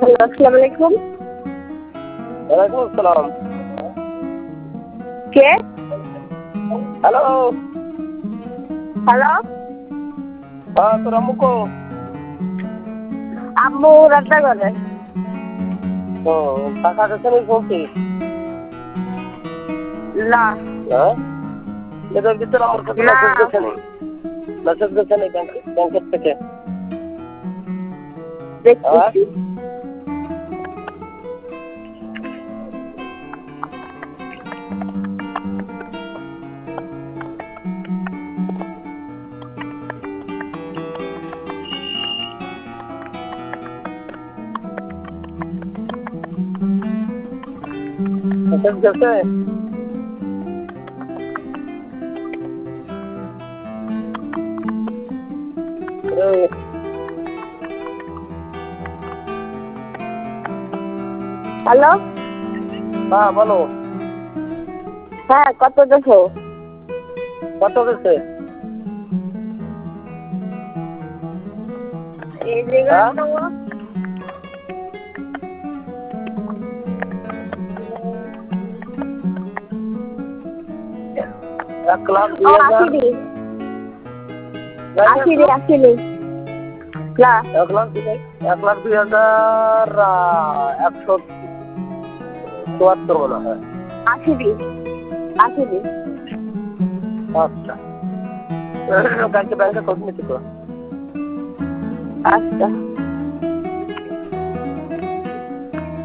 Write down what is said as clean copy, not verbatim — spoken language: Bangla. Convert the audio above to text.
হ্যালো, আসসালামু আলাইকুম। ওয়ালাইকুম আসসালাম। কে? হ্যালো। হ্যালো, হ্যাঁ, তোর আম্মু কো? আম্মু রান্না করে। ও, টাকা দিচ্ছে নাকি শুনছি? না, হ্যাঁ, এদের ভিতরে আমার কাছে না, মেসেজ গেছে নি, মেসেজ গেছে নি ব্যাংকের থেকে। হ্যাঁ, দেখতেছি। মেসেজ গেছে। এই, হ্যালো, হ্যাঁ বলো, হ্যাঁ কত দেখো? কত গেছে? এই জায়গায় হ্যাঁ, তো 1,02,000। আসেনি, আসেনি, আসেনি। না, 1,02,174 মনে হয়। আসেনি, আসেনি। আচ্ছা, কালকে ব্যাংকে খোঁজ নিচ্ছি তো। আচ্ছা।